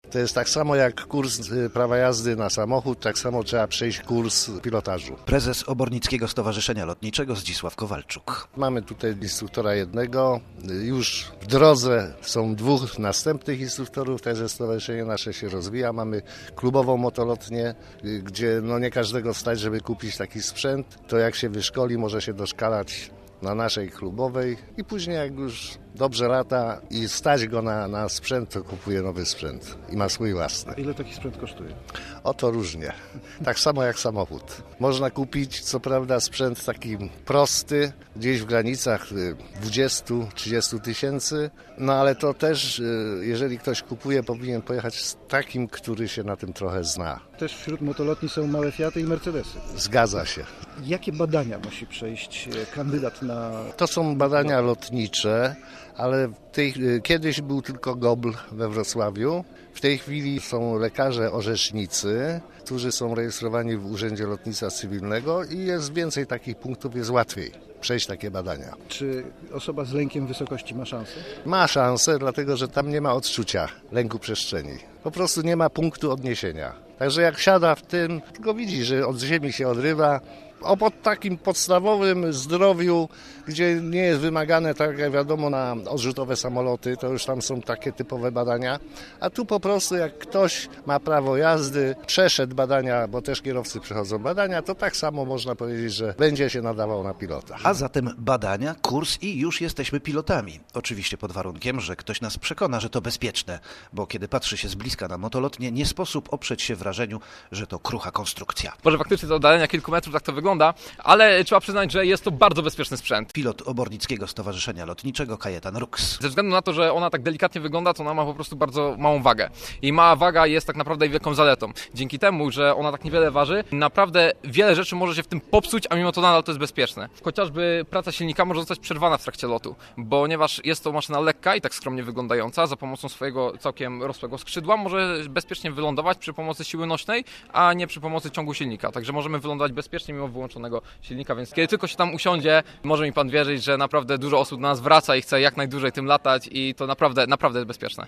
To jest tak samo jak kurs prawa jazdy na samochód, tak samo trzeba przejść kurs pilotażu. Prezes Obornickiego Stowarzyszenia Lotniczego Zdzisław Kowalczuk. Mamy tutaj instruktora jednego, już w drodze są 2 następnych instruktorów, także stowarzyszenie nasze się rozwija. Mamy klubową motolotnię, gdzie nie każdego stać, żeby kupić taki sprzęt. To jak się wyszkoli, może się doszkalać na naszej klubowej i później jak już dobrze lata i stać go na sprzęt, to kupuje nowy sprzęt i ma swój własny. A ile taki sprzęt kosztuje? Oto różnie. Tak samo jak samochód. Można kupić, co prawda, sprzęt taki prosty, gdzieś w granicach 20-30 tysięcy, ale to też, jeżeli ktoś kupuje, powinien pojechać z takim, który się na tym trochę zna. Też wśród motolotni są małe Fiaty i Mercedesy. Zgadza się. Jakie badania musi przejść kandydat na... To są badania lotnicze, ale kiedyś był tylko GOBL we Wrocławiu. W tej chwili są lekarze orzecznicy, którzy są rejestrowani w Urzędzie Lotnictwa Cywilnego i jest więcej takich punktów, jest łatwiej przejść takie badania. Czy osoba z lękiem wysokości ma szansę? Ma szansę, dlatego że tam nie ma odczucia lęku przestrzeni. Po prostu nie ma punktu odniesienia. Także jak siada w tym, tylko widzi, że od ziemi się odrywa. Pod takim podstawowym zdrowiu, gdzie nie jest wymagane, tak jak wiadomo, na odrzutowe samoloty, to już tam są takie typowe badania. A tu po prostu jak ktoś ma prawo jazdy, przeszedł badania, bo też kierowcy przechodzą badania, to tak samo można powiedzieć, że będzie się nadawał na pilota. A zatem badania, kurs i już jesteśmy pilotami. Oczywiście pod warunkiem, że ktoś nas przekona, że to bezpieczne, bo kiedy patrzy się z bliska na motolotnię, nie sposób oprzeć się wrażeniu, że to krucha konstrukcja. Może faktycznie to oddalenia kilku metrów tak to wygląda, ale trzeba przyznać, że jest to bardzo bezpieczny sprzęt. Pilot Obornickiego Stowarzyszenia Lotniczego Kajetan Ruks. Ze względu na to, że ona tak delikatnie wygląda, to ona ma po prostu bardzo małą wagę. I mała waga jest tak naprawdę wielką zaletą. Dzięki temu, że ona tak niewiele waży, naprawdę wiele rzeczy może się w tym popsuć, a mimo to nadal to jest bezpieczne. Chociażby praca silnika może zostać przerwana w trakcie lotu, ponieważ jest to maszyna lekka i tak skromnie wyglądająca, za pomocą swojego całkiem rosłego skrzydła może bezpiecznie wylądować przy pomocy siły nośnej, a nie przy pomocy ciągu silnika. Także możemy wylądować bezpiecznie mimo wyłączonego silnika, więc kiedy tylko się tam usiądzie, może mi pan wierzyć, że naprawdę dużo osób do nas wraca i chce jak najdłużej tym latać i to naprawdę jest bezpieczne.